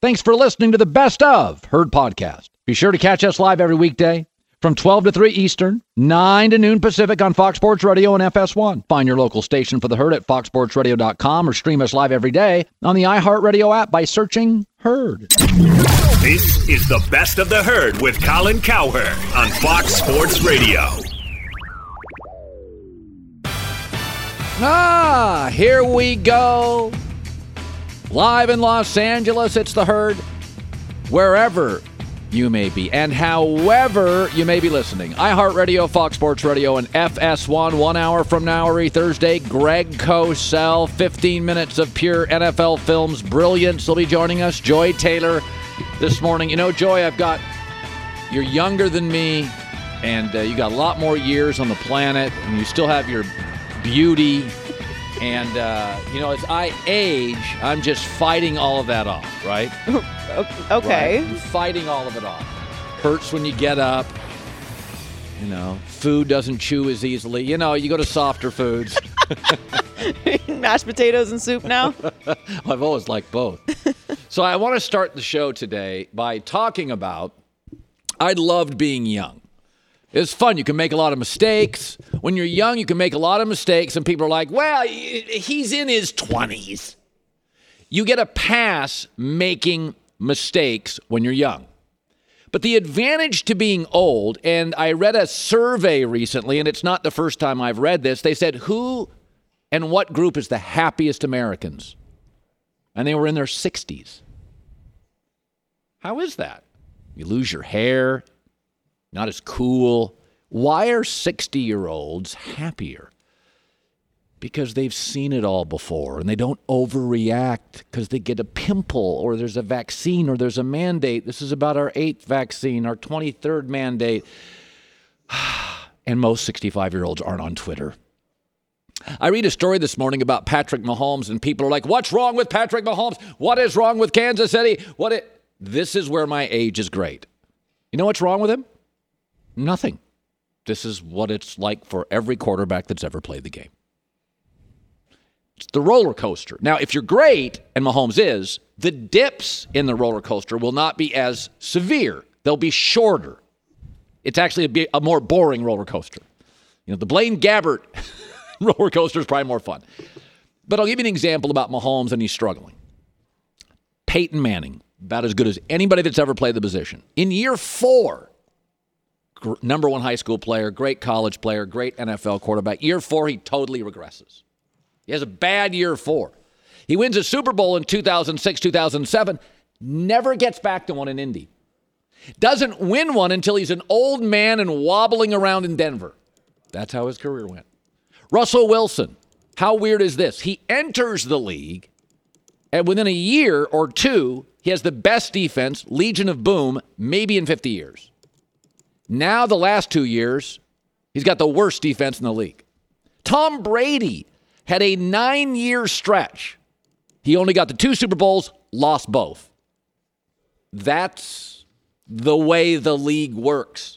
Thanks for listening to the Best of Herd podcast. Be sure to catch us live every weekday from 12 to 3 Eastern, 9 to noon Pacific on Fox Sports Radio and FS1. Find your local station for the Herd at foxsportsradio.com or stream us live every day on the iHeartRadio app by searching Herd. This is the Best of the Herd with Colin Cowherd on Fox Sports Radio. Here we go. Live in Los Angeles, it's the Herd. Wherever you may be and however you may be listening. iHeartRadio, Fox Sports Radio, and FS1. 1 hour from now, every Thursday, Greg Cosell. 15 minutes of pure NFL Films brilliance will be joining us. Joy Taylor this morning. You know, Joy, you're younger than me, and you got a lot more years on the planet, and you still have your beauty. And, as I age, I'm just fighting all of that off, right? Okay. Right? I'm fighting all of it off. Hurts when you get up. Food doesn't chew as easily. You go to softer foods. Mashed potatoes and soup now? I've always liked both. So I want to start the show today by talking about I loved being young. It's fun. You can make a lot of mistakes. When you're young, you can make a lot of mistakes, and people are like, well, he's in his 20s. You get a pass making mistakes when you're young. But the advantage to being old, and I read a survey recently, and it's not the first time I've read this. They said, who and what group is the happiest Americans? And they were in their 60s. How is that? You lose your hair. Not as cool. Why are 60-year-olds happier? Because they've seen it all before, and they don't overreact because they get a pimple or there's a vaccine or there's a mandate. This is about our 8th vaccine, our 23rd mandate. And most 65-year-olds aren't on Twitter. I read a story this morning about Patrick Mahomes, and people are like, what's wrong with Patrick Mahomes? What is wrong with Kansas City? This is where my age is great. You know what's wrong with him? Nothing. This is what it's like for every quarterback that's ever played the game. It's the roller coaster. Now, if you're great, and Mahomes is, the dips in the roller coaster will not be as severe. They'll be shorter. It's actually a more boring roller coaster. The Blaine Gabbert roller coaster is probably more fun. But I'll give you an example about Mahomes, and he's struggling. Peyton Manning, about as good as anybody that's ever played the position. In year 4, number 1 high school player, great college player, great NFL quarterback. Year 4, he totally regresses. He has a bad year 4. He wins a Super Bowl in 2006, 2007, never gets back to one in Indy. Doesn't win one until he's an old man and wobbling around in Denver. That's how his career went. Russell Wilson, how weird is this? He enters the league, and within a year or two, he has the best defense, Legion of Boom, maybe in 50 years. Now, the last 2 years, he's got the worst defense in the league. Tom Brady had a 9-year stretch. He only got the 2 Super Bowls, lost both. That's the way the league works.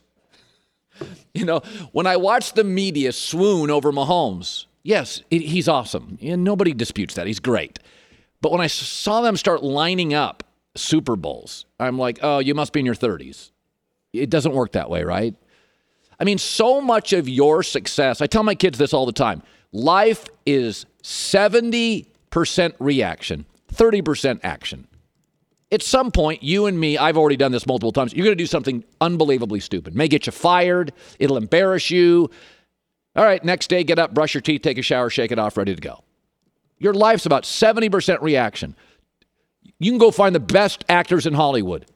When I watch the media swoon over Mahomes, yes, he's awesome. And nobody disputes that. He's great. But when I saw them start lining up Super Bowls, I'm like, oh, you must be in your 30s. It doesn't work that way, right? I mean, so much of your success, I tell my kids this all the time, life is 70% reaction, 30% action. At some point, you and me, I've already done this multiple times, you're going to do something unbelievably stupid. May get you fired. It'll embarrass you. All right, next day, get up, brush your teeth, take a shower, shake it off, ready to go. Your life's about 70% reaction. You can go find the best actors in Hollywood.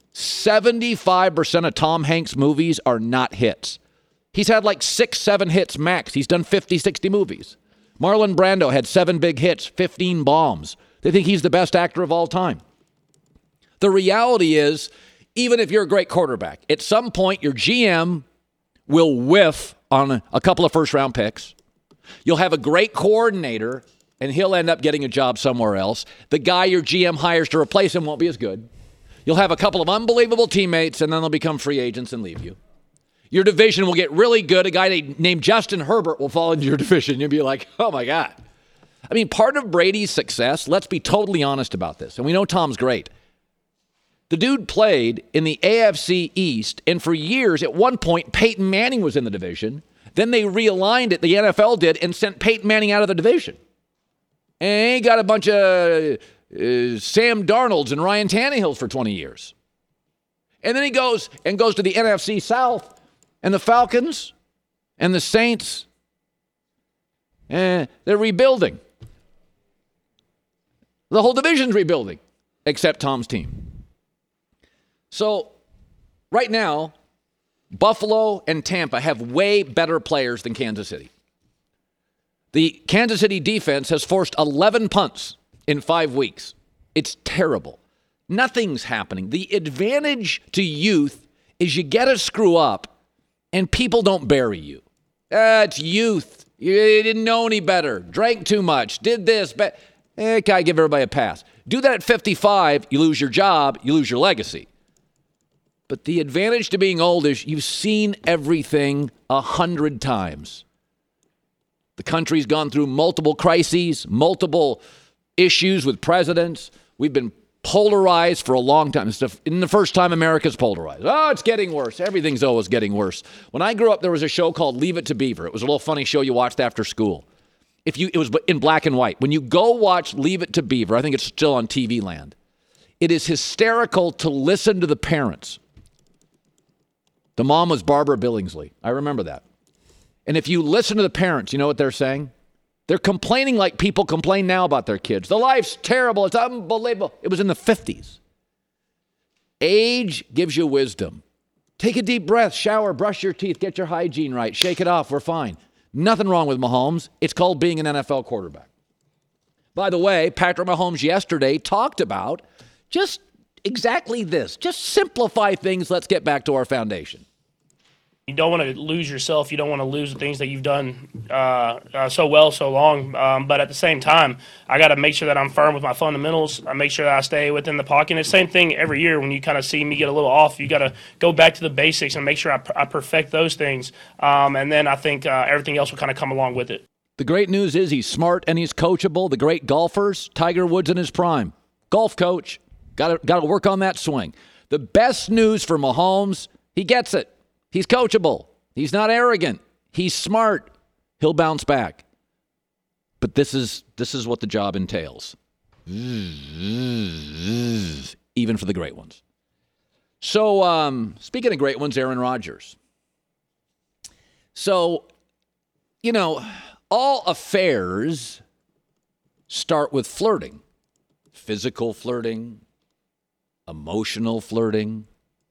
75% of Tom Hanks' movies are not hits. He's had like 6-7 hits max. He's done 50, 60 movies. Marlon Brando had 7 big hits, 15 bombs. They think he's the best actor of all time. The reality is, even if you're a great quarterback, at some point your GM will whiff on a couple of first-round picks. You'll have a great coordinator, and he'll end up getting a job somewhere else. The guy your GM hires to replace him won't be as good. You'll have a couple of unbelievable teammates, and then they'll become free agents and leave you. Your division will get really good. A guy named Justin Herbert will fall into your division. You'll be like, oh, my God. I mean, part of Brady's success, let's be totally honest about this, and we know Tom's great. The dude played in the AFC East, and for years, at one point, Peyton Manning was in the division. Then they realigned it, the NFL did, and sent Peyton Manning out of the division. And he got a bunch of Sam Darnolds and Ryan Tannehills for 20 years. And then he goes to the NFC South, and the Falcons and the Saints, they're rebuilding. The whole division's rebuilding, except Tom's team. So, right now, Buffalo and Tampa have way better players than Kansas City. The Kansas City defense has forced 11 punts in 5 weeks. It's terrible. Nothing's happening. The advantage to youth is you get to screw up and people don't bury you. It's youth. You didn't know any better. Drank too much. Did this. I give everybody a pass. Do that at 55, you lose your job, you lose your legacy. But the advantage to being old is you've seen everything 100 times. The country's gone through multiple crises, multiple issues with presidents. We've been polarized for a long time. It's the first time America's polarized. Oh, it's getting worse. Everything's always getting worse. When I grew up, there was a show called Leave It to Beaver. It was a little funny show you watched after school. It was in black and white. When you go watch Leave It to Beaver, I think it's still on TV Land, it is hysterical to listen to the parents. The mom was Barbara Billingsley. I remember that. And if you listen to the parents, you know what they're saying? They're complaining like people complain now about their kids. The life's terrible. It's unbelievable. It was in the 50s. Age gives you wisdom. Take a deep breath, shower, brush your teeth, get your hygiene right, shake it off. We're fine. Nothing wrong with Mahomes. It's called being an NFL quarterback. By the way, Patrick Mahomes yesterday talked about just exactly this. Just simplify things. Let's get back to our foundation. You don't want to lose yourself. You don't want to lose the things that you've done so well, so long. But at the same time, I got to make sure that I'm firm with my fundamentals. I make sure that I stay within the pocket. And it's the same thing every year when you kind of see me get a little off. You got to go back to the basics and make sure I perfect those things. And then I think everything else will kind of come along with it. The great news is he's smart and he's coachable. The great golfers, Tiger Woods in his prime. Golf coach, got to work on that swing. The best news for Mahomes, he gets it. He's coachable. He's not arrogant. He's smart. He'll bounce back. But this is what the job entails. Even for the great ones. So, speaking of great ones, Aaron Rodgers. So, all affairs start with flirting. Physical flirting, emotional flirting.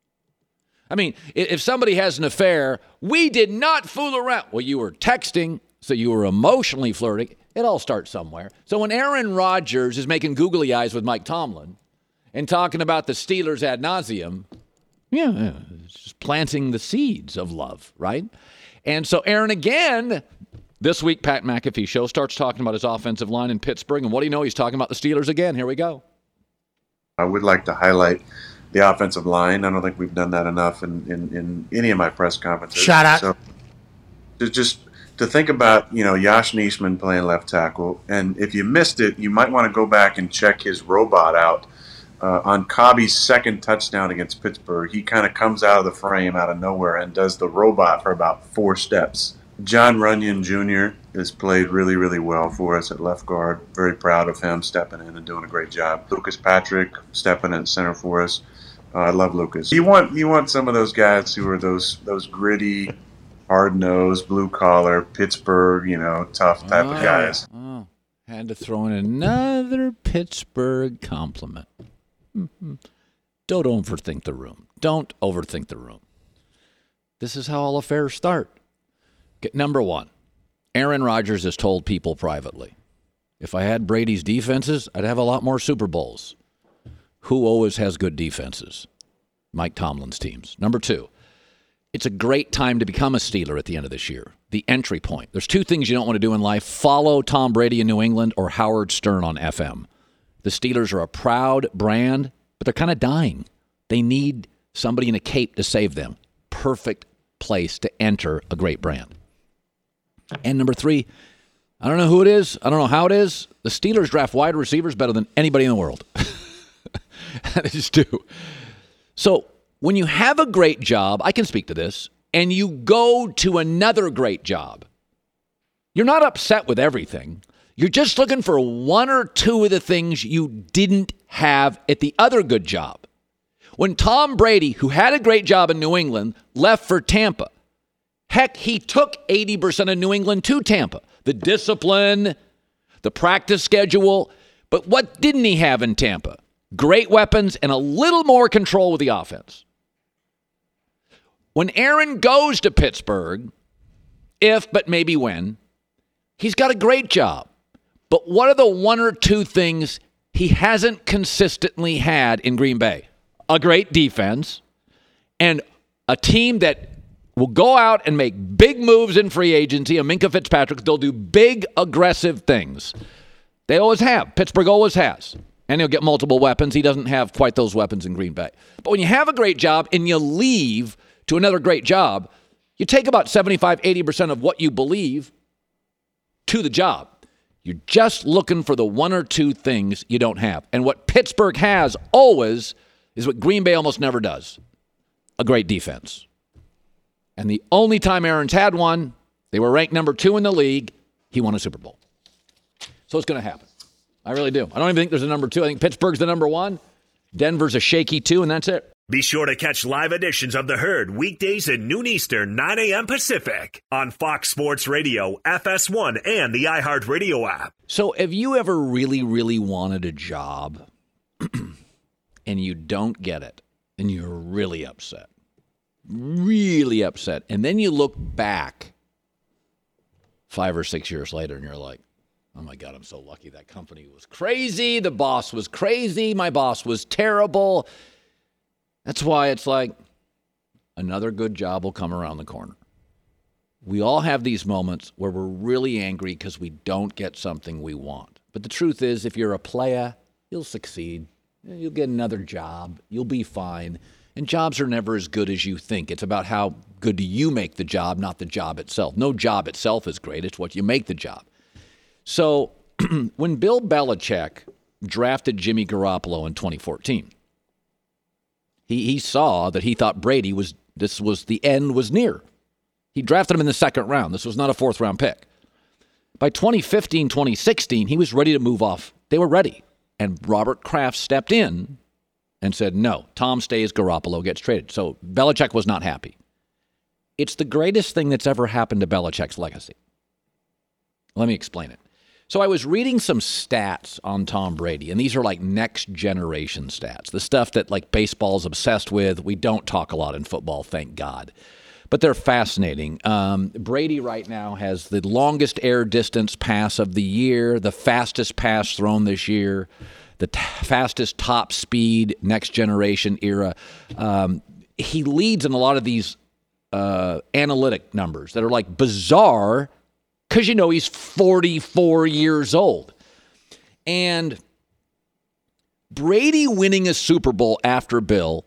I mean, if somebody has an affair, we did not fool around. Well, you were texting, so you were emotionally flirting. It all starts somewhere. So when Aaron Rodgers is making googly eyes with Mike Tomlin and talking about the Steelers ad nauseum, it's just planting the seeds of love, right? And so Aaron again, this week, Pat McAfee show starts talking about his offensive line in Pittsburgh. And what do you know? He's talking about the Steelers again. Here we go. I would like to highlight the offensive line. I don't think we've done that enough in any of my press conferences. Shut up. So just to think about, Yosh Nijman playing left tackle, and if you missed it, you might want to go back and check his robot out. On Cobby's second touchdown against Pittsburgh, he kind of comes out of the frame out of nowhere and does the robot for about 4 steps. John Runyon Jr. has played really, really well for us at left guard. Very proud of him stepping in and doing a great job. Lucas Patrick stepping in center for us. I love Lucas. You want some of those guys who are those gritty, hard-nosed, blue-collar, Pittsburgh, tough type of guys. Had to throw in another Pittsburgh compliment. Don't overthink the room. Don't overthink the room. This is how all affairs start. Number one, Aaron Rodgers has told people privately, if I had Brady's defenses, I'd have a lot more Super Bowls. Who always has good defenses? Mike Tomlin's teams. Number two, it's a great time to become a Steeler at the end of this year. The entry point. There's 2 things you don't want to do in life. Follow Tom Brady in New England or Howard Stern on FM. The Steelers are a proud brand, but they're kind of dying. They need somebody in a cape to save them. Perfect place to enter a great brand. And number 3, I don't know who it is. I don't know how it is. The Steelers draft wide receivers better than anybody in the world. They just do. So when you have a great job, I can speak to this, and you go to another great job, you're not upset with everything. You're just looking for one or two of the things you didn't have at the other good job. When Tom Brady, who had a great job in New England, left for Tampa, heck, he took 80% of New England to Tampa. The discipline, the practice schedule. But what didn't he have in Tampa? Great weapons and a little more control with the offense. When Aaron goes to Pittsburgh, if but maybe when, he's got a great job. But what are the one or two things he hasn't consistently had in Green Bay? A great defense and a team that will go out and make big moves in free agency. And Minkah Fitzpatrick, they'll do big, aggressive things. They always have. Pittsburgh always has. And he'll get multiple weapons. He doesn't have quite those weapons in Green Bay. But when you have a great job and you leave to another great job, you take about 75, 80% of what you believe to the job. You're just looking for the one or two things you don't have. And what Pittsburgh has always is what Green Bay almost never does. A great defense. And the only time Aaron's had one, they were ranked number 2 in the league, he won a Super Bowl. So it's going to happen. I really do. I don't even think there's a number 2. I think Pittsburgh's the number 1. Denver's a shaky 2, and that's it. Be sure to catch live editions of The Herd weekdays at noon Eastern, 9 a.m. Pacific on Fox Sports Radio, FS1, and the iHeartRadio app. So have you ever really, really wanted a job and you don't get it and you're really upset? Really upset. And then you look back 5 or 6 years later and you're like, oh my God, I'm so lucky. That company was crazy. The boss was crazy. My boss was terrible. That's why it's like another good job will come around the corner. We all have these moments where we're really angry because we don't get something we want. But the truth is, if you're a player, you'll succeed. You'll get another job. You'll be fine. And jobs are never as good as you think. It's about how good do you make the job, not the job itself. No job itself is great. It's what you make the job. So when Bill Belichick drafted Jimmy Garoppolo in 2014, he saw that he thought Brady the end was near. He drafted him in the second round. This was not a fourth-round pick. By 2015, 2016, he was ready to move off. They were ready. And Robert Kraft stepped in and said, no, Tom stays, Garoppolo gets traded. So Belichick was not happy. It's the greatest thing that's ever happened to Belichick's legacy. Let me explain it. So I was reading some stats on Tom Brady, and these are like next generation stats, the stuff that like baseball's obsessed with. We don't talk a lot in football, thank God. But they're fascinating. Brady right now has the longest air distance pass of the year, the fastest pass thrown this year, the fastest top speed next generation era. He leads in a lot of these analytic numbers that are like bizarre because you know he's 44 years old. And Brady winning a Super Bowl after Bill,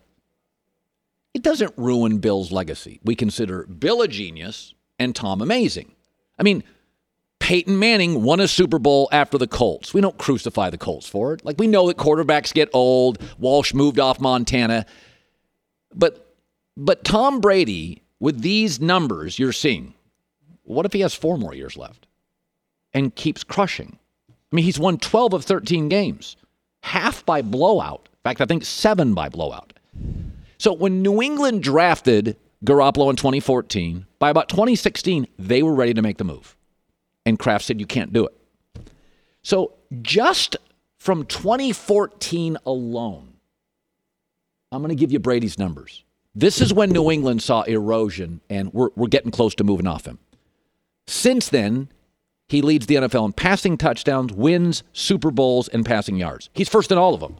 it doesn't ruin Bill's legacy. We consider Bill a genius and Tom amazing. I mean, Peyton Manning won a Super Bowl after the Colts. We don't crucify the Colts for it. Like, we know that quarterbacks get old. Walsh moved off Montana. But Tom Brady, with these numbers you're seeing, what if he has 4 more years left and keeps crushing? I mean, he's won 12 of 13 games, half by blowout. In fact, I think 7 by blowout. So when New England drafted Garoppolo in 2014, by about 2016, they were ready to make the move. And Kraft said, you can't do it. So just from 2014 alone, I'm going to give you Brady's numbers. This is when New England saw erosion, and we're getting close to moving off him. Since then, he leads the NFL in passing touchdowns, wins, Super Bowls, and passing yards. He's first in all of them.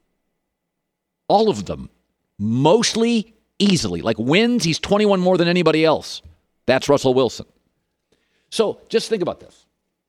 All of them. Mostly easily. Like wins, he's 21 more than anybody else. That's Russell Wilson. So just think about this.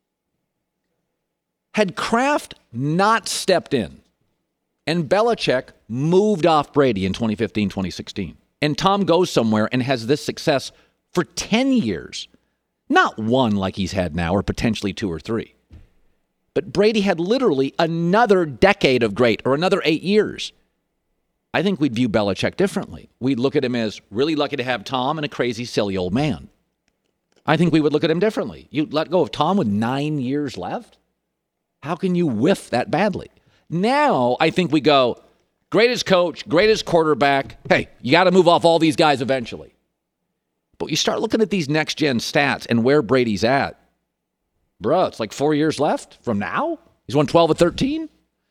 Had Kraft not stepped in and Belichick moved off Brady in 2015, 2016, and Tom goes somewhere and has this success for 10 years, not 1 like he's had now or potentially 2 or 3, but Brady had literally another decade of great or another 8 years. I think we'd view Belichick differently. We'd look at him as really lucky to have Tom and a crazy, silly old man. I think we would look at him differently. You let go of Tom with 9 years left? How can you whiff that badly? Now, I think we go, greatest coach, greatest quarterback. Hey, you got to move off all these guys eventually. But you start looking at these next-gen stats and where Brady's at. Bro, it's like 4 years left from now? He's won 12 of 13?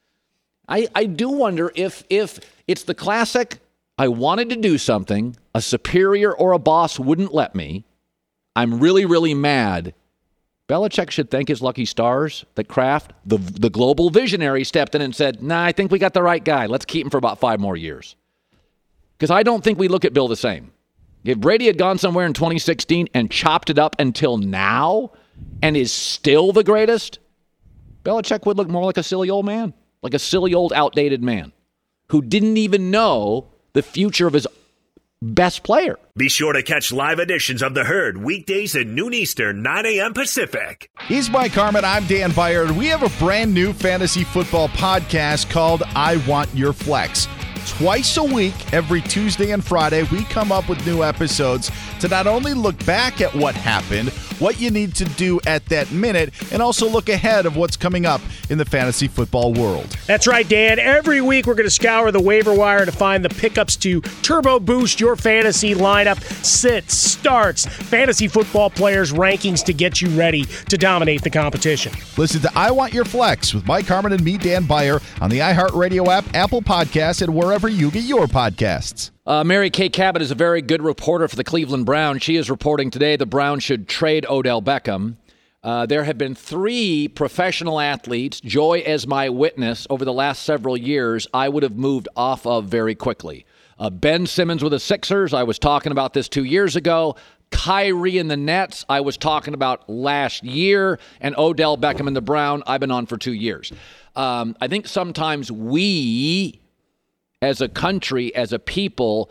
I do wonder if it's the classic, I wanted to do something, a superior or a boss wouldn't let me. I'm really, really mad. Belichick should thank his lucky stars that Kraft, the global visionary, stepped in and said, nah, I think we got the right guy. Let's keep him for about 5 more years. Because I don't think we look at Bill the same. If Brady had gone somewhere in 2016 and chopped it up until now and is still the greatest, Belichick would look more like a silly old man, like a silly old outdated man who didn't even know the future of his best player. Be sure to catch live editions of The Herd weekdays at noon Eastern, 9 a.m. Pacific. He's Mike Harmon. I'm Dan Beyer. We have a brand new fantasy football podcast called I Want Your Flex. Twice a week, every Tuesday and Friday, we come up with new episodes to not only look back at what happened, what you need to do at that minute, and also look ahead of what's coming up in the fantasy football world. That's right, Dan. Every week we're going to scour the waiver wire to find the pickups to turbo boost your fantasy lineup, sits, starts, fantasy football players' rankings to get you ready to dominate the competition. Listen to I Want Your Flex with Mike Harmon and me, Dan Beyer, on the iHeartRadio app, Apple Podcasts, and wherever you get your podcasts. Mary Kay Cabot is a very good reporter for the Cleveland Browns. She is reporting today the Browns should trade Odell Beckham. There have been 3 professional athletes, Joy as my witness, over the last several years I would have moved off of very quickly. Ben Simmons with the Sixers, I was talking about this 2 years ago. Kyrie and the Nets, I was talking about last year. And Odell Beckham and the Browns, I've been on for 2 years. I think sometimes we, as a country, as a people,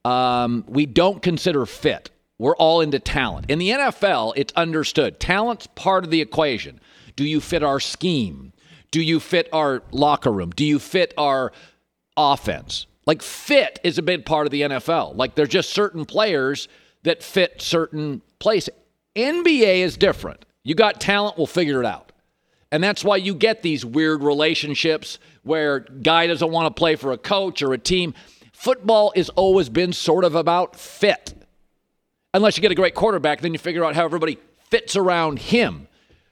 we don't consider fit. We're all into talent. In the NFL, it's understood. Talent's part of the equation. Do you fit our scheme? Do you fit our locker room? Do you fit our offense? Like, fit is a big part of the NFL. Like, there's just certain players that fit certain places. NBA is different. You got talent, we'll figure it out. And that's why you get these weird relationships where guy doesn't want to play for a coach or a team. Football has always been sort of about fit. Unless you get a great quarterback, then you figure out how everybody fits around him.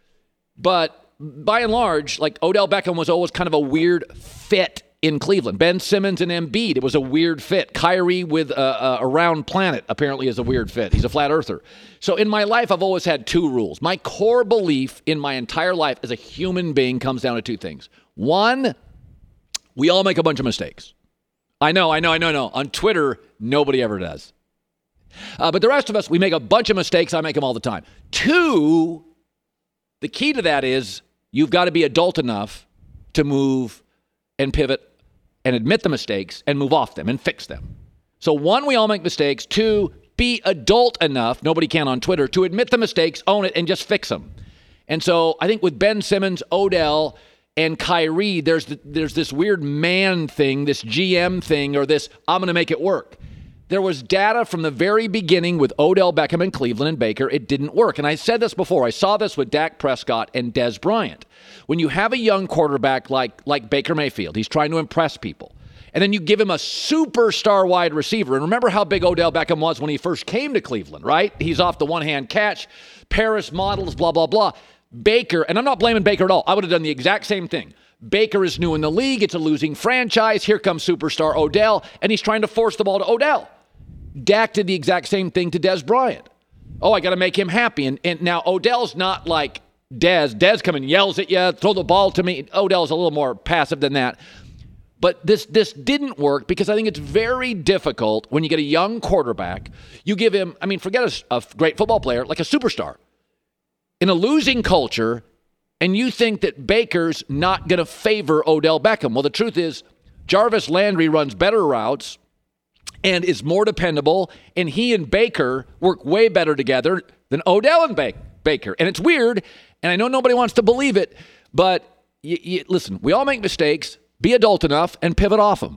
But by and large, like Odell Beckham was always kind of a weird fit in Cleveland. Ben Simmons and Embiid, it was a weird fit. Kyrie with a round planet apparently is a weird fit. He's a flat earther. So in my life, I've always had 2 rules. My core belief in my entire life as a human being comes down to 2 things. 1, we all make a bunch of mistakes. I know. On Twitter, nobody ever does. But the rest of us, we make a bunch of mistakes. I make them all the time. 2, the key to that is you've got to be adult enough to move and pivot and admit the mistakes and move off them and fix them. So 1, we all make mistakes. 2, be adult enough, nobody can on Twitter, to admit the mistakes, own it, and just fix them. And so I think with Ben Simmons, Odell, and Kyrie, there's this weird man thing, this GM thing, or this I'm going to make it work. There was data from the very beginning with Odell Beckham in Cleveland and Baker. It didn't work. And I said this before. I saw this with Dak Prescott and Dez Bryant. When you have a young quarterback like Baker Mayfield, he's trying to impress people. And then you give him a superstar wide receiver. And remember how big Odell Beckham was when he first came to Cleveland, right? He's off the one-hand catch, Paris models, blah, blah, blah. Baker, and I'm not blaming Baker at all. I would have done the exact same thing. Baker is new in the league. It's a losing franchise. Here comes superstar Odell, and he's trying to force the ball to Odell. Dak did the exact same thing to Dez Bryant. Oh, I got to make him happy. And now Odell's not like Dez. Dez comes and yells at you, throw the ball to me. Odell's a little more passive than that. But this didn't work because I think it's very difficult when you get a young quarterback. You give him, I mean, forget a great football player, like a superstar. In a losing culture, and you think that Baker's not going to favor Odell Beckham. Well, the truth is, Jarvis Landry runs better routes and is more dependable, and he and Baker work way better together than Odell and Baker. And it's weird, and I know nobody wants to believe it, but listen, we all make mistakes. Be adult enough and pivot off them.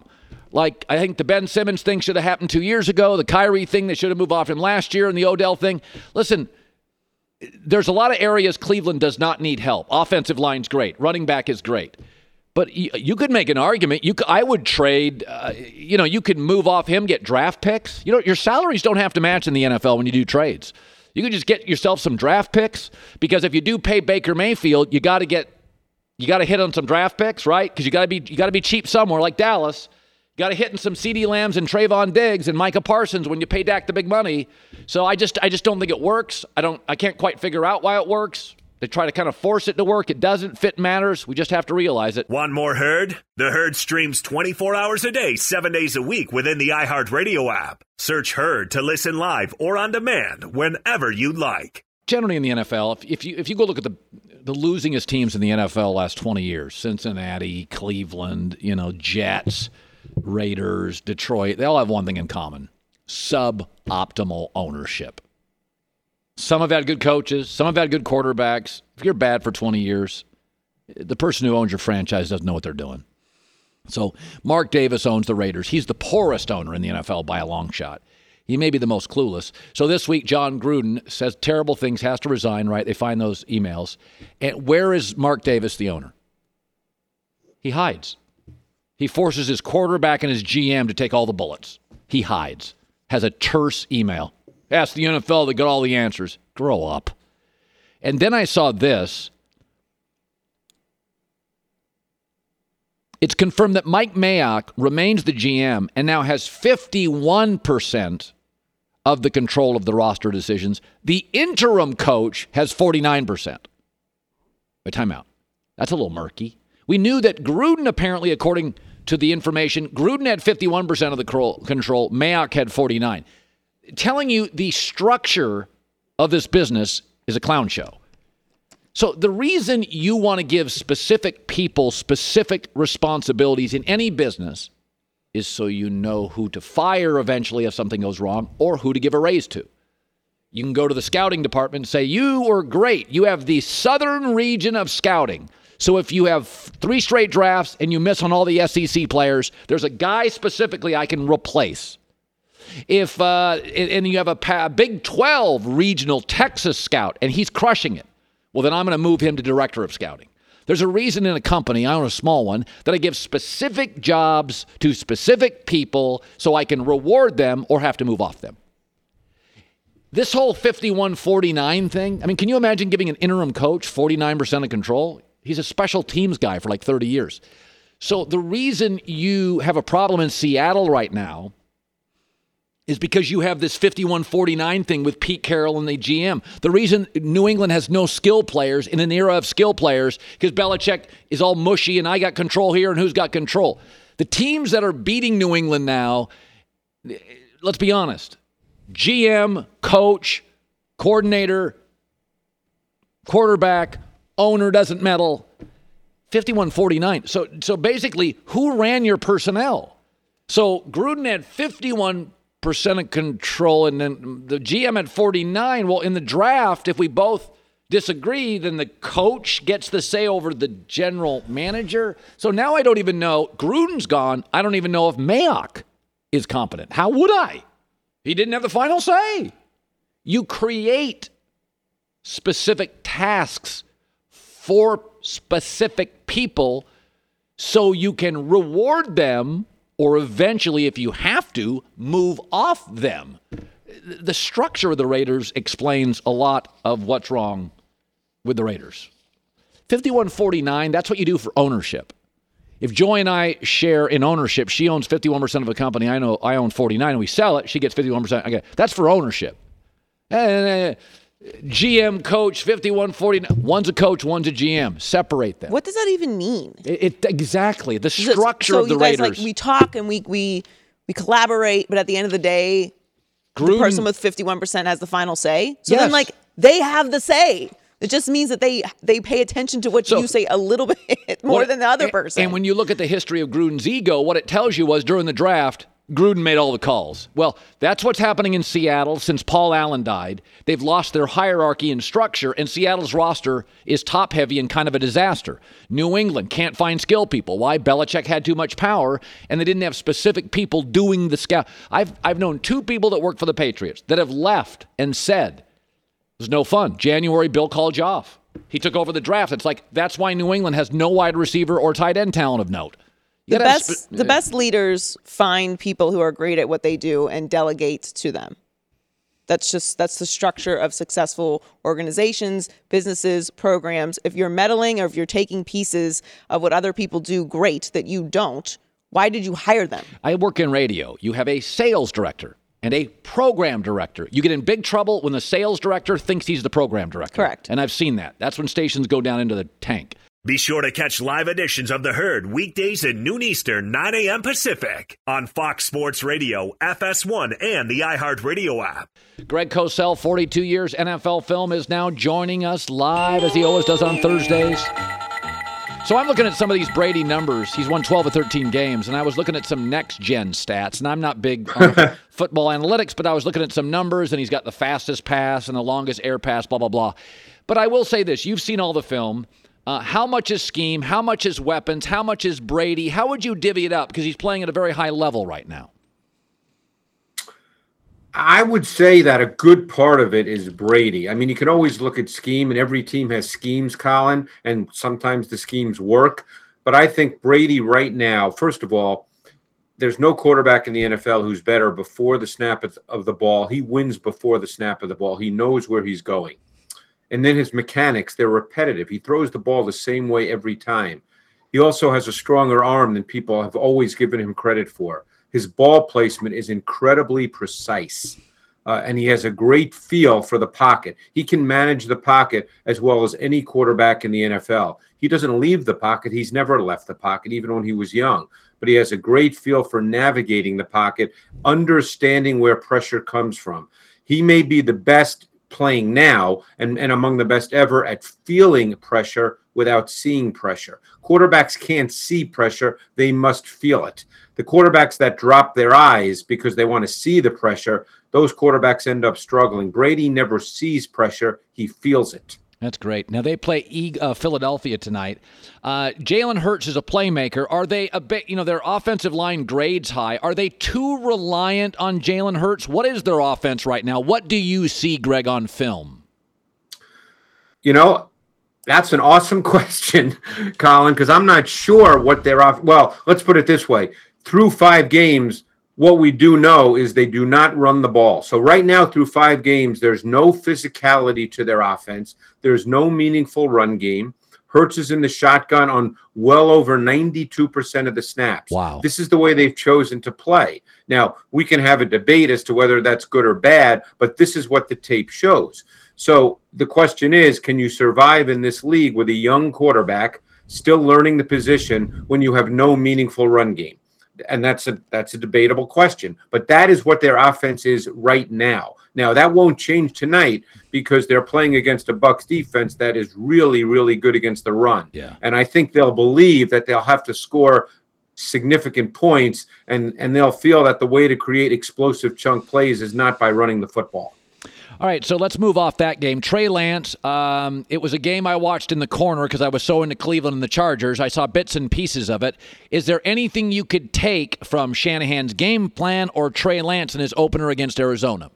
Like, I think the Ben Simmons thing should have happened 2 years ago. The Kyrie thing, they should have moved off him last year, and the Odell thing. Listen, there's a lot of areas Cleveland does not need help. Offensive line's great. Running back is great. But you could make an argument. I would trade, you could move off him, get draft picks. Your salaries don't have to match in the NFL when you do trades. You could just get yourself some draft picks, because if you do pay Baker Mayfield, you got to hit on some draft picks, right? Because you got to be cheap somewhere, like Dallas. You got to hit in some CeeDee Lambs and Trayvon Diggs and Micah Parsons when you pay Dak the big money. So I just don't think it works. I can't quite figure out why it works. They try to kind of force it to work. It doesn't. Fit matters. We just have to realize it. Want more Herd? The Herd streams 24 hours a day, 7 days a week within the iHeartRadio app. Search Herd to listen live or on demand whenever you like. Generally in the NFL, if you go look at the losingest teams in the NFL last 20 years, Cincinnati, Cleveland, Jets, Raiders, Detroit, they all have one thing in common: suboptimal ownership. Some have had good coaches. Some have had good quarterbacks. If you're bad for 20 years, the person who owns your franchise doesn't know what they're doing. So Mark Davis owns the Raiders. He's the poorest owner in the NFL by a long shot. He may be the most clueless. So this week, John Gruden says terrible things, has to resign, right? They find those emails. And where is Mark Davis, the owner? He hides. He forces his quarterback and his GM to take all the bullets. He hides. Has a terse email. Ask the NFL, they got all the answers. Grow up. And then I saw this. It's confirmed that Mike Mayock remains the GM and now has 51% of the control of the roster decisions. The interim coach has 49%. A timeout. That's a little murky. We knew that Gruden, apparently, according to the information, Gruden had 51% of the control. Mayock had 49%. Telling you the structure of this business is a clown show. So the reason you want to give specific people specific responsibilities in any business is so you know who to fire eventually if something goes wrong, or who to give a raise to. You can go to the scouting department and say, you were great. You have the southern region of scouting. So if you have 3 straight drafts and you miss on all the SEC players, there's a guy specifically I can replace. If and you have a Big 12 regional Texas scout and he's crushing it, well, then I'm going to move him to director of scouting. There's a reason in a company, I own a small one, that I give specific jobs to specific people so I can reward them or have to move off them. This whole 51-49 thing, I mean, can you imagine giving an interim coach 49% of control? He's a special teams guy for like 30 years. So the reason you have a problem in Seattle right now is because you have this 51-49 thing with Pete Carroll and the GM. The reason New England has no skill players in an era of skill players, because Belichick is all mushy and I got control here and who's got control. The teams that are beating New England now, let's be honest, GM, coach, coordinator, quarterback, owner doesn't meddle. 51-49. So basically, who ran your personnel? So Gruden had 51% of control, and then the GM at 49. Well, in the draft, if we both disagree, then the coach gets the say over the general manager. So now I don't even know. Gruden's gone. I don't even know if Mayock is competent. How would I? He didn't have the final say. You create specific tasks for specific people so you can reward them, or eventually, if you have to, move off them. The structure of the Raiders explains a lot of what's wrong with the Raiders. 51-49, that's what you do for ownership. If Joy and I share in ownership, she owns 51% of a company, I know I own 49%, and we sell it, she gets 51%. Okay, that's for ownership. GM, coach, 51-49. One's a coach, one's a GM. Separate them. What does that even mean? Exactly. The structure of the Raiders. Raiders. We talk and we collaborate, but at the end of the day, the person with 51% has the final say. So then, they have the say. It just means that they pay attention to what you say a little bit more than the other person. And when you look at the history of Gruden's ego, what it tells you was during the draft, Gruden made all the calls. Well, that's what's happening in Seattle since Paul Allen died. They've lost their hierarchy and structure, and Seattle's roster is top-heavy and kind of a disaster. New England can't find skill people. Why? Belichick had too much power, and they didn't have specific people doing the scout. I've known 2 people that work for the Patriots that have left and said, it was no fun. January, Bill called you off. He took over the draft. It's like, that's why New England has no wide receiver or tight end talent of note. The best leaders find people who are great at what they do and delegate to them. That's the structure of successful organizations, businesses, programs. If you're meddling or if you're taking pieces of what other people do great that you don't, why did you hire them? I work in radio. You have a sales director and a program director. You get in big trouble when the sales director thinks he's the program director. Correct. And I've seen that. That's when stations go down into the tank. Be sure to catch live editions of The Herd weekdays at noon Eastern, 9 a.m. Pacific on Fox Sports Radio, FS1, and the iHeartRadio app. Greg Cosell, 42 years NFL film, is now joining us live as he always does on Thursdays. So I'm looking at some of these Brady numbers. He's won 12 of 13 games, and I was looking at some next-gen stats. And I'm not big on football analytics, but I was looking at some numbers, and he's got the fastest pass and the longest air pass, blah, blah, blah. But I will say this. You've seen all the film. How much is scheme? How much is weapons? How much is Brady? How would you divvy it up? Because he's playing at a very high level right now. I would say that a good part of it is Brady. I mean, you can always look at scheme, and every team has schemes, Colin, and sometimes the schemes work. But I think Brady right now, first of all, there's no quarterback in the NFL who's better before the snap of the ball. He wins before the snap of the ball. He knows where he's going. And then his mechanics, they're repetitive. He throws the ball the same way every time. He also has a stronger arm than people have always given him credit for. His ball placement is incredibly precise, and he has a great feel for the pocket. He can manage the pocket as well as any quarterback in the NFL. He doesn't leave the pocket. He's never left the pocket, even when he was young. But he has a great feel for navigating the pocket, understanding where pressure comes from. He may be the best playing now and among the best ever at feeling pressure without seeing pressure. Quarterbacks can't see pressure. They must feel it. The quarterbacks that drop their eyes because they want to see the pressure, those quarterbacks end up struggling. Brady never sees pressure. He feels it. That's great. Now, they play Philadelphia tonight. Jalen Hurts is a playmaker. Are they a bit, their offensive line grades high. Are they too reliant on Jalen Hurts? What is their offense right now? What do you see, Greg, on film? That's an awesome question, Colin, because I'm not sure what they're off. Well, let's put it this way. Through 5 games, what we do know is they do not run the ball. So right now, through 5 games, there's no physicality to their offense. There's no meaningful run game. Hurts is in the shotgun on well over 92% of the snaps. Wow. This is the way they've chosen to play. Now, we can have a debate as to whether that's good or bad, but this is what the tape shows. So the question is, can you survive in this league with a young quarterback still learning the position when you have no meaningful run game? And that's a debatable question. But that is what their offense is right now. Now, that won't change tonight because they're playing against a Bucs defense that is really, really good against the run. Yeah. And I think they'll believe that they'll have to score significant points, and they'll feel that the way to create explosive chunk plays is not by running the football. All right, so let's move off that game. Trey Lance, it was a game I watched in the corner because I was so into Cleveland and the Chargers. I saw bits and pieces of it. Is there anything you could take from Shanahan's game plan or Trey Lance in his opener against Arizona?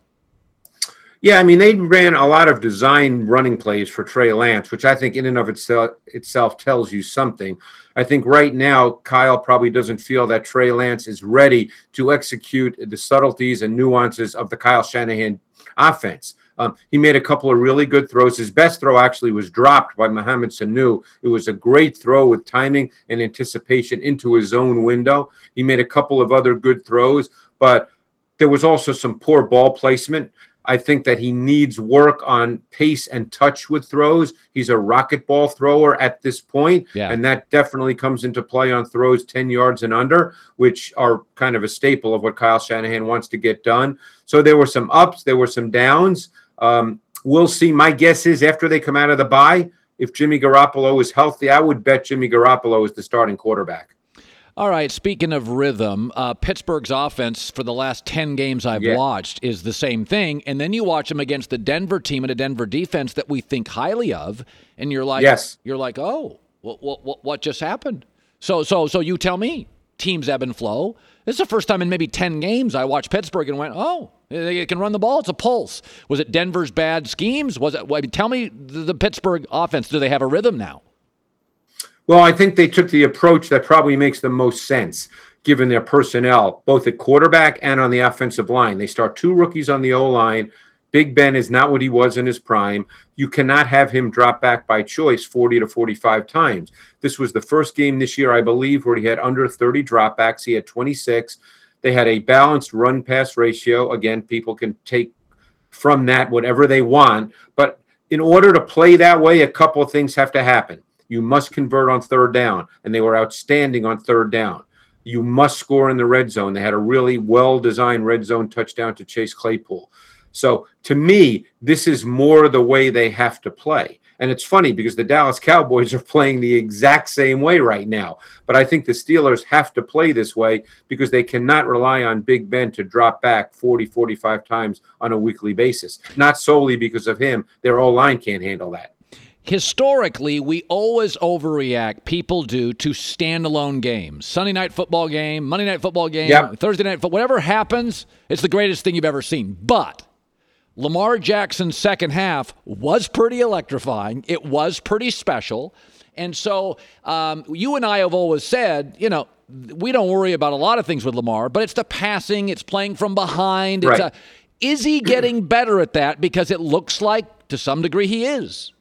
Yeah, I mean, they ran a lot of design running plays for Trey Lance, which I think in and of itself tells you something. I think right now, Kyle probably doesn't feel that Trey Lance is ready to execute the subtleties and nuances of the Kyle Shanahan offense. He made a couple of really good throws. His best throw actually was dropped by Mohamed Sanu. It was a great throw with timing and anticipation into his own window. He made a couple of other good throws, but there was also some poor ball placement. I think that he needs work on pace and touch with throws. He's a rocket ball thrower at this point, and that definitely comes into play on throws 10 yards and under, which are kind of a staple of what Kyle Shanahan wants to get done. So there were some ups, there were some downs. We'll see. My guess is after they come out of the bye, if Jimmy Garoppolo is healthy, I would bet Jimmy Garoppolo is the starting quarterback. All right, speaking of rhythm, Pittsburgh's offense for the last 10 games I've watched is the same thing, and then you watch them against the Denver team and a Denver defense that we think highly of, and you're like, oh, what just happened? So you tell me, teams ebb and flow. This is the first time in maybe 10 games I watched Pittsburgh and went, oh, they can run the ball. It's a pulse. Was it Denver's bad schemes? Tell me the Pittsburgh offense, do they have a rhythm now? Well, I think they took the approach that probably makes the most sense, given their personnel, both at quarterback and on the offensive line. They start 2 rookies on the O-line. Big Ben is not what he was in his prime. You cannot have him drop back by choice 40 to 45 times. This was the first game this year, I believe, where he had under 30 dropbacks. He had 26. They had a balanced run-pass ratio. Again, people can take from that whatever they want. But in order to play that way, a couple of things have to happen. You must convert on third down, and they were outstanding on third down. You must score in the red zone. They had a really well-designed red zone touchdown to Chase Claypool. So to me, this is more the way they have to play. And it's funny because the Dallas Cowboys are playing the exact same way right now. But I think the Steelers have to play this way because they cannot rely on Big Ben to drop back 40, 45 times on a weekly basis. Not solely because of him. Their O-line can't handle that. Historically, we always overreact, people do, to standalone games. Sunday night football game, Monday night football game, Thursday night football, whatever happens, it's the greatest thing you've ever seen. But Lamar Jackson's second half was pretty electrifying. It was pretty special. And so you and I have always said, we don't worry about a lot of things with Lamar, but it's the passing, it's playing from behind. Right. Is he getting better at that? Because it looks like, to some degree, he is.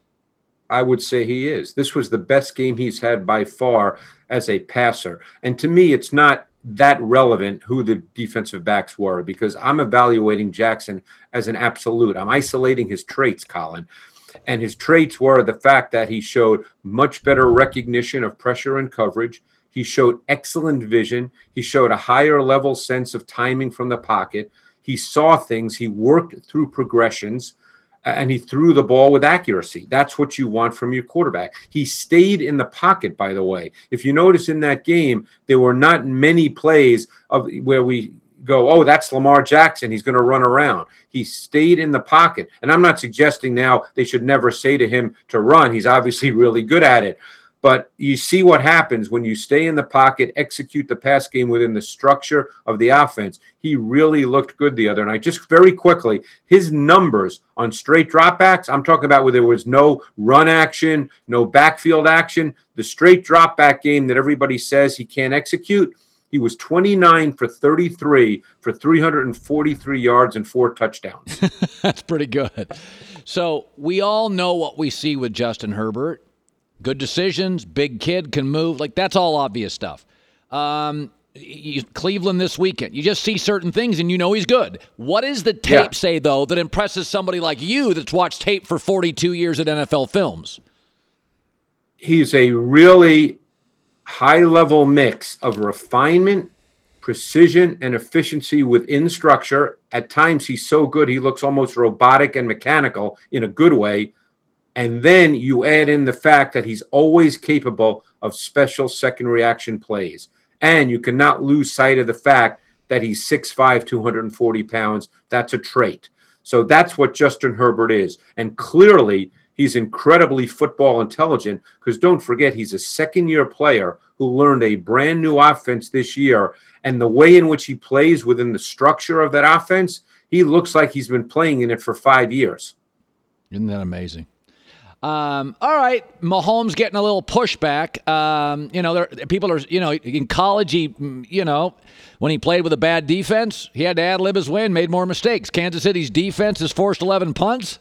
I would say he is. This was the best game he's had by far as a passer. And to me, it's not that relevant who the defensive backs were because I'm evaluating Jackson as an absolute. I'm isolating his traits, Colin. And his traits were the fact that he showed much better recognition of pressure and coverage. He showed excellent vision. He showed a higher level sense of timing from the pocket. He saw things. He worked through progressions. And he threw the ball with accuracy. That's what you want from your quarterback. He stayed in the pocket, by the way. If you notice in that game, there were not many plays where we go, oh, that's Lamar Jackson. He's going to run around. He stayed in the pocket. And I'm not suggesting now they should never say to him to run. He's obviously really good at it. But you see what happens when you stay in the pocket, execute the pass game within the structure of the offense. He really looked good the other night. Just very quickly, his numbers on straight dropbacks, I'm talking about where there was no run action, no backfield action, the straight dropback game that everybody says he can't execute. He was 29 for 33 for 343 yards and 4 touchdowns. That's pretty good. So we all know what we see with Justin Herbert. Good decisions, big kid, can move. Like, that's all obvious stuff. Cleveland this weekend. You just see certain things and you know he's good. What does the tape say, though, that impresses somebody like you that's watched tape for 42 years at NFL Films? He's a really high-level mix of refinement, precision, and efficiency within structure. At times, he's so good he looks almost robotic and mechanical in a good way. And then you add in the fact that he's always capable of special second reaction plays. And you cannot lose sight of the fact that he's 6'5", 240 pounds. That's a trait. So that's what Justin Herbert is. And clearly, he's incredibly football intelligent because don't forget, he's a second-year player who learned a brand new offense this year. And the way in which he plays within the structure of that offense, he looks like he's been playing in it for 5 years. Isn't that amazing? All right, Mahomes getting a little pushback. People are, in college, when he played with a bad defense, he had to ad-lib his win, made more mistakes. Kansas City's defense has forced 11 punts.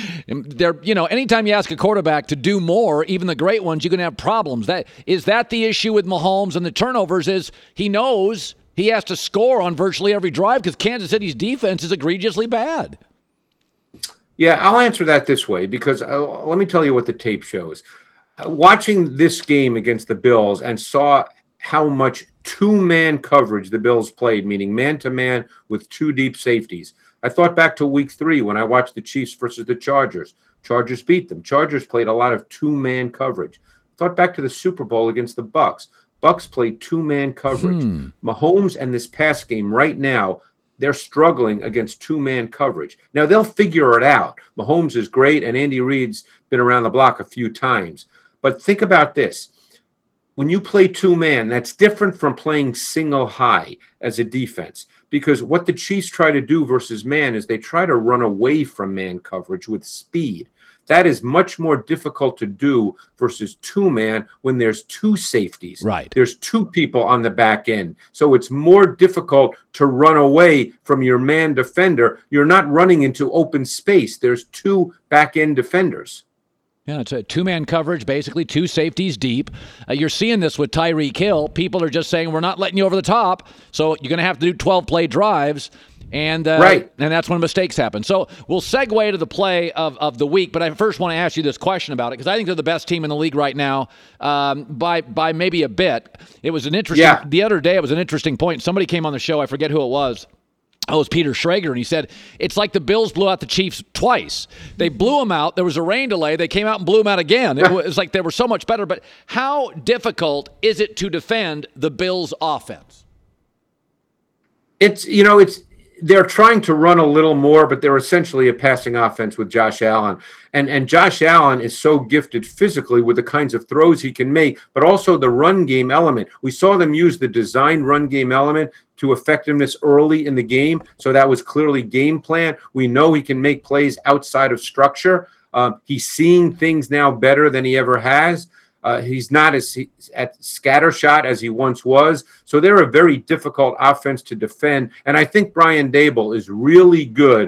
Anytime you ask a quarterback to do more, even the great ones, you're going to have problems. Is that the issue with Mahomes and the turnovers is he knows he has to score on virtually every drive because Kansas City's defense is egregiously bad. Yeah, I'll answer that this way because let me tell you what the tape shows. Watching this game against the Bills and saw how much two-man coverage the Bills played, meaning man-to-man with 2 deep safeties. I thought back to week 3 when I watched the Chiefs versus the Chargers. Chargers beat them. Chargers played a lot of two-man coverage. Thought back to the Super Bowl against the Bucs. Bucs play two-man coverage. Mahomes and this pass game right now, they're struggling against two-man coverage. Now, they'll figure it out. Mahomes is great, and Andy Reid's been around the block a few times. But think about this. When you play two-man, that's different from playing single high as a defense, because what the Chiefs try to do versus man is they try to run away from man coverage with speed. That is much more difficult to do versus two-man when there's two safeties. Right. There's two people on the back end. So it's more difficult to run away from your man defender. You're not running into open space. There's two back end defenders. Yeah, it's a two-man coverage, basically two safeties deep. You're seeing this with Tyreek Hill. People are just saying, we're not letting you over the top, so you're going to have to do 12-play drives, and right. And that's when mistakes happen. So we'll segue to the play of the week, but I first want to ask you this question about it, because I think they're the best team in the league right now by maybe a bit. It was an interesting The other day, it was an interesting point. Somebody came on the show, I forget who it was. Oh, it was Peter Schrager, and he said, it's like the Bills blew out the Chiefs twice. They blew them out. There was a rain delay. They came out and blew them out again. It was like they were so much better. But how difficult is it to defend the Bills' offense? They're trying to run a little more, but they're essentially a passing offense with Josh Allen. And Josh Allen is so gifted physically with the kinds of throws he can make, but also the run game element. We saw them use the design run game element to effectiveness early in the game. So that was clearly game plan. We know he can make plays outside of structure. He's seeing things now better than he ever has. He's not as at scattershot as he once was. So they're a very difficult offense to defend. And I think Brian Daboll is really good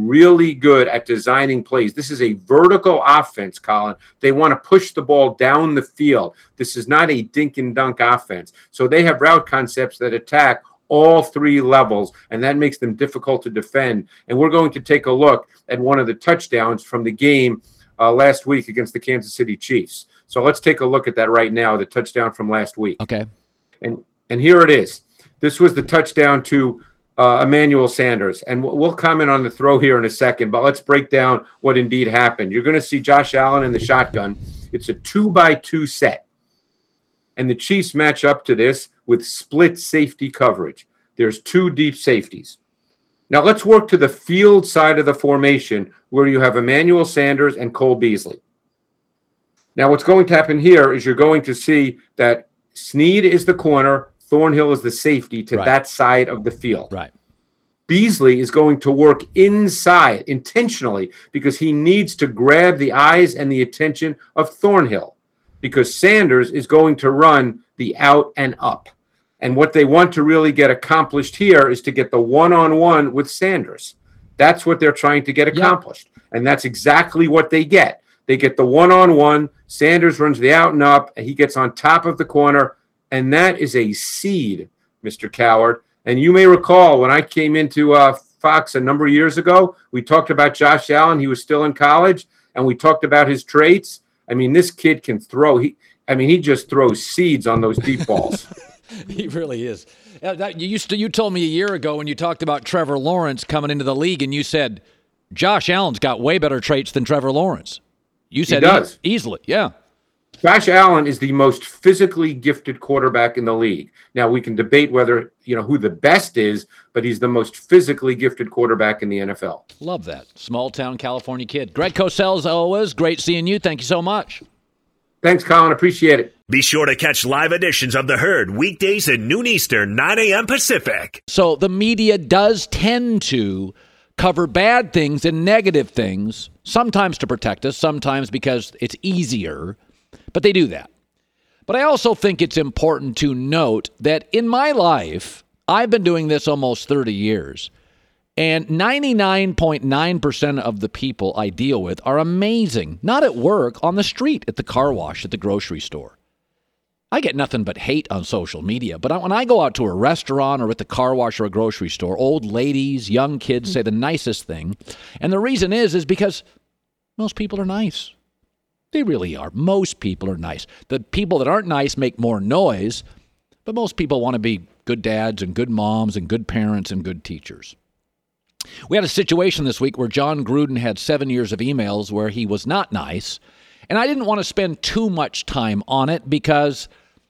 at designing plays. This is a vertical offense, Colin. They want to push the ball down the field. This is not a dink and dunk offense. So they have route concepts that attack all three levels, and that makes them difficult to defend. And we're going to take a look at one of the touchdowns from the game last week against the Kansas City Chiefs. So let's take a look at that right now, the touchdown from last week. Okay. And here it is. This was the touchdown to Emmanuel Sanders. And we'll comment on the throw here in a second, but let's break down what indeed happened. You're going to see Josh Allen in the shotgun. It's a 2-by-2 set. And the Chiefs match up to this with split safety coverage. There's two deep safeties. Now let's work to the field side of the formation where you have Emmanuel Sanders and Cole Beasley. Now what's going to happen here is you're going to see that Snead is the corner, Thornhill is the safety to that side of the field. Right. Beasley is going to work inside intentionally because he needs to grab the eyes and the attention of Thornhill because Sanders is going to run the out and up. And what they want to really get accomplished here is to get the one-on-one with Sanders. That's what they're trying to get accomplished. And that's exactly what they get. They get the one-on-one. Sanders runs the out and up, and he gets on top of the corner. And that is a seed, Mr. Coward. And you may recall when I came into Fox a number of years ago, we talked about Josh Allen. He was still in college, and we talked about his traits. I mean, this kid can throw. He just throws seeds on those deep balls. He really is. You told me a year ago when you talked about Trevor Lawrence coming into the league, and you said Josh Allen's got way better traits than Trevor Lawrence. You said he does. Easily, yeah. Josh Allen is the most physically gifted quarterback in the league. Now we can debate whether who the best is, but he's the most physically gifted quarterback in the NFL. Love that small town California kid. Greg Cosell, as always, great seeing you. Thank you so much. Thanks, Colin. Appreciate it. Be sure to catch live editions of The Herd weekdays at noon Eastern, 9 a.m. Pacific. So the media does tend to cover bad things and negative things, sometimes to protect us, sometimes because it's easier, but they do that. But I also think it's important to note that in my life, I've been doing this almost 30 years, and 99.9% of the people I deal with are amazing. Not at work, on the street, at the car wash, at the grocery store. I get nothing but hate on social media, but when I go out to a restaurant or at the car wash or a grocery store, old ladies, young kids say the nicest thing. And the reason is because most people are nice. They really are. Most people are nice. The people that aren't nice make more noise, but most people want to be good dads and good moms and good parents and good teachers. We had a situation this week where John Gruden had 7 years of emails where he was not nice, and I didn't want to spend too much time on it because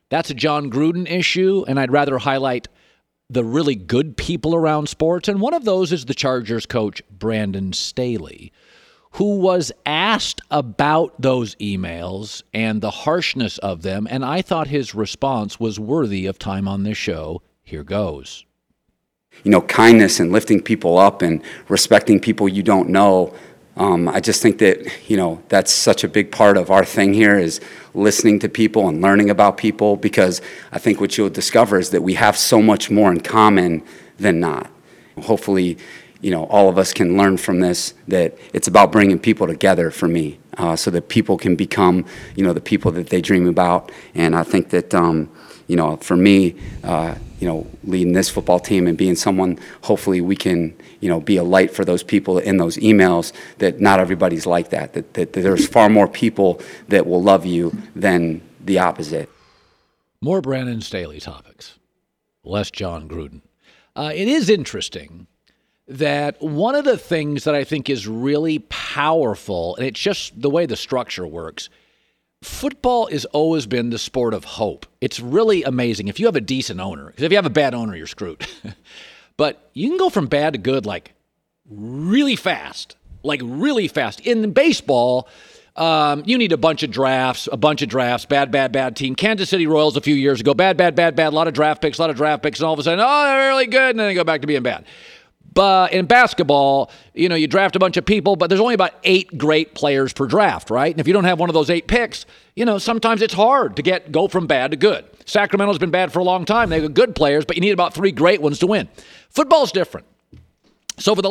That's a John Gruden issue, and I'd rather highlight the really good people around sports. And one of those is the Chargers coach, Brandon Staley, who was asked about those emails and the harshness of them, and I thought his response was worthy of time on this show. Here goes. Kindness and lifting people up and respecting people you don't know. I just think that, that's such a big part of our thing here is listening to people and learning about people, because I think what you'll discover is that we have so much more in common than not. Hopefully, all of us can learn from this, that it's about bringing people together for me, so that people can become, the people that they dream about. And I think that, for me, leading this football team and being someone, hopefully we can, be a light for those people in those emails, that not everybody's like that there's far more people that will love you than the opposite. More Brandon Staley topics, less John Gruden. It is interesting that one of the things that I think is really powerful, and it's just the way the structure works, football has always been the sport of hope. It's really amazing. If you have a decent owner, because if you have a bad owner, you're screwed. But you can go from bad to good really fast. In baseball, you need a bunch of drafts, bad team. Kansas City Royals a few years ago, bad, a lot of draft picks, and all of a sudden, they're really good, and then they go back to being bad. But in basketball, you draft a bunch of people, but there's only about 8 great players per draft, right? And if you don't have one of those 8 picks, sometimes it's hard to go from bad to good. Sacramento's been bad for a long time. They've got good players, but you need about 3 great ones to win. Football's different. So for the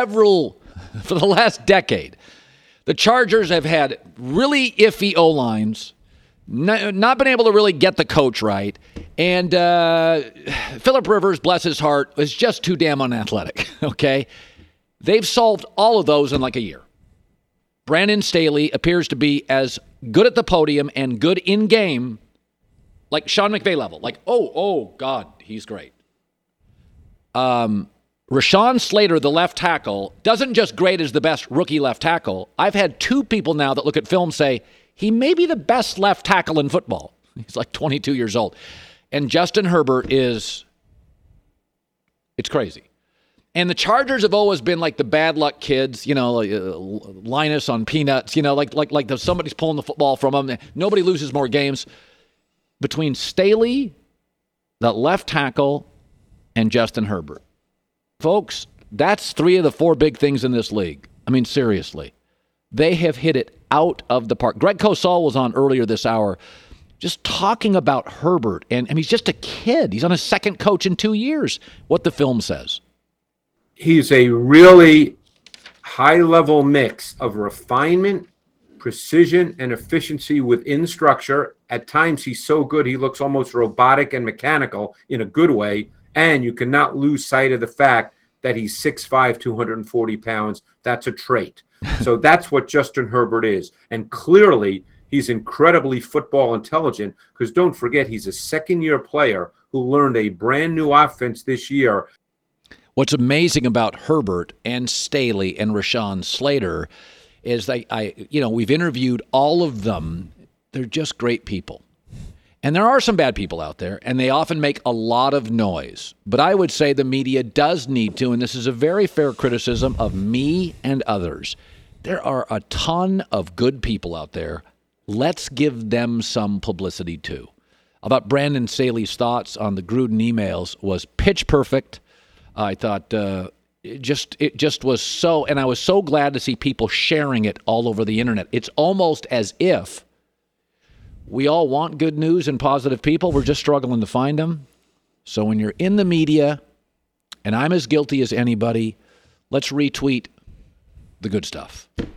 last decade, the Chargers have had really iffy O-lines, not been able to really get the coach right, and Phillip Rivers, bless his heart, is just too damn unathletic, okay? They've solved all of those in a year. Brandon Staley appears to be as good at the podium and good in-game, like Sean McVay level. Oh, God, he's great. Rashawn Slater, the left tackle, doesn't just grade as the best rookie left tackle. I've had 2 people now that look at film say, he may be the best left tackle in football. He's 22 years old. And Justin Herbert it's crazy. And the Chargers have always been the bad luck kids, Linus on peanuts, somebody's pulling the football from them. Nobody loses more games. Between Staley, the left tackle, and Justin Herbert. Folks, that's 3 of the 4 big things in this league. I mean, seriously. They have hit it out of the park. Greg Cosell was on earlier this hour just talking about Herbert. And he's just a kid. He's on his 2nd coach in 2 years, what the film says. He's a really high-level mix of refinement, precision, and efficiency within structure. At times, he's so good, he looks almost robotic and mechanical in a good way. And you cannot lose sight of the fact that he's 6'5", 240 pounds. That's a trait. So that's what Justin Herbert is. And clearly, he's incredibly football intelligent, because don't forget, he's a second-year player who learned a brand-new offense this year. What's amazing about Herbert and Staley and Rashawn Slater is we've interviewed all of them. They're just great people. And there are some bad people out there, and they often make a lot of noise. But I would say the media does need to, and this is a very fair criticism of me and others. There are a ton of good people out there. Let's give them some publicity too. About Brandon Staley's thoughts on the Gruden emails was pitch perfect. I thought it just was so, and I was so glad to see people sharing it all over the internet. It's almost as if we all want good news and positive people. We're just struggling to find them. So when you're in the media, and I'm as guilty as anybody, let's retweet the good stuff.